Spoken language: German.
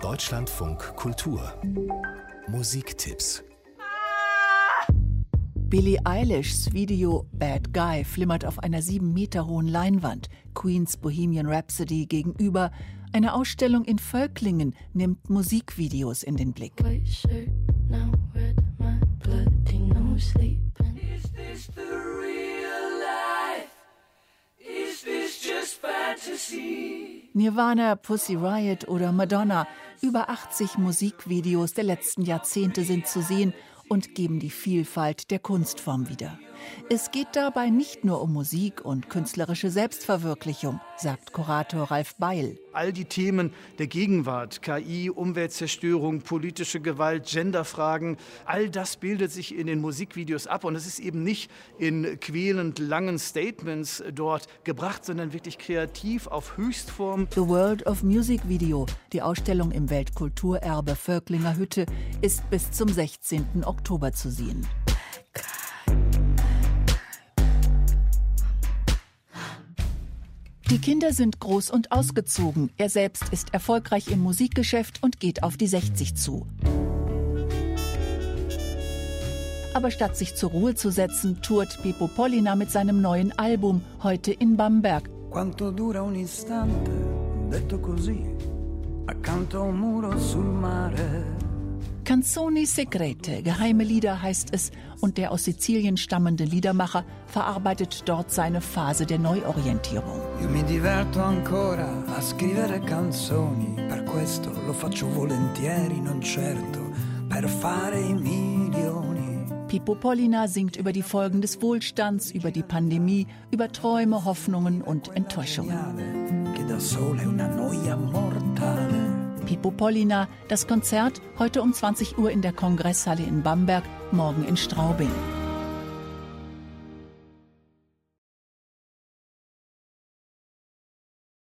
Deutschlandfunk Kultur Musiktipps. Billie Eilishs Video Bad Guy flimmert auf einer 7 Meter hohen Leinwand. Queens Bohemian Rhapsody gegenüber. Eine Ausstellung in Völklingen nimmt Musikvideos in den Blick. Nirvana, Pussy Riot oder Madonna. Über 80 Musikvideos der letzten Jahrzehnte sind zu sehen und geben die Vielfalt der Kunstform wieder. Es geht dabei nicht nur um Musik und künstlerische Selbstverwirklichung, sagt Kurator Ralf Beil. All die Themen der Gegenwart, KI, Umweltzerstörung, politische Gewalt, Genderfragen, all das bildet sich in den Musikvideos ab. Und es ist eben nicht in quälend langen Statements dort gebracht, sondern wirklich kreativ auf Höchstform. The World of Music Video, die Ausstellung im Weltkulturerbe Völklinger Hütte, ist bis zum 16. Oktober zu sehen. Die Kinder sind groß und ausgezogen. Er selbst ist erfolgreich im Musikgeschäft und geht auf die 60 zu. Aber statt sich zur Ruhe zu setzen, tourt Pippo Pollina mit seinem neuen Album, heute in Bamberg. Quanto dura un istante, detto così, accanto a un muro sul mare. Canzoni Segrete, geheime Lieder heißt es, und der aus Sizilien stammende Liedermacher verarbeitet dort seine Phase der Neuorientierung. Io mi diverto ancora a scrivere canzoni, per questo lo faccio volentieri, non certo per fare I milioni. Pippo Pollina singt über die Folgen des Wohlstands, über die Pandemie, über Träume, Hoffnungen und Enttäuschungen. Che da sole una noia mortale. Pippo Pollina, das Konzert heute um 20 Uhr in der Kongresshalle in Bamberg, morgen in Straubing.